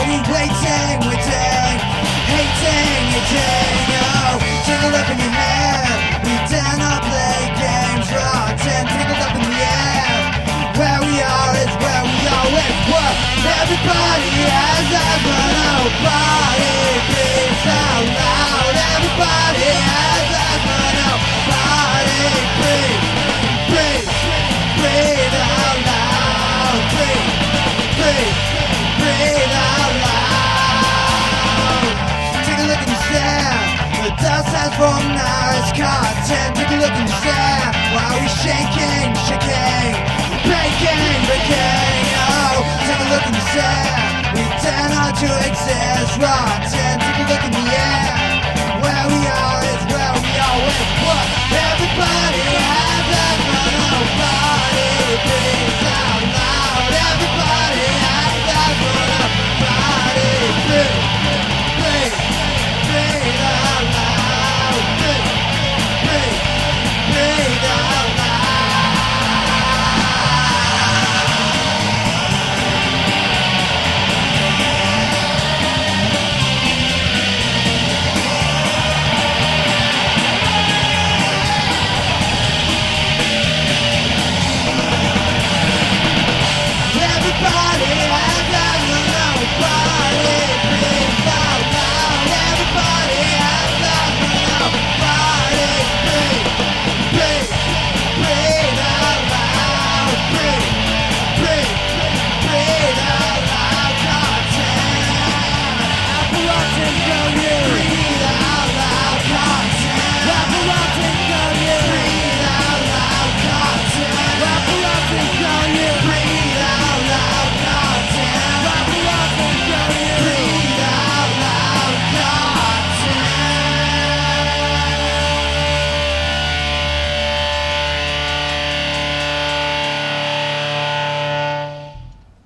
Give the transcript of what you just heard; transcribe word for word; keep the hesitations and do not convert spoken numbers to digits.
waiting, waiting, waiting, hating, hating. Oh, take a look in your hair. We dare not play games, rotten. Take a look in the air. Where we are is where we always were. Everybody has asthma, nobody breathes out loud. Everybody has asthma, nobody breathes. Breathe, breathe out loud. Breathe, breathe, breathe out loud. Take a look in the sand. The dust has formed, now it's cotton. Take a look in the sand. Why are we shaking, shaking, breaking, breaking? Oh, take a look in the sand. We dare not to exist, rotten. Take a look in the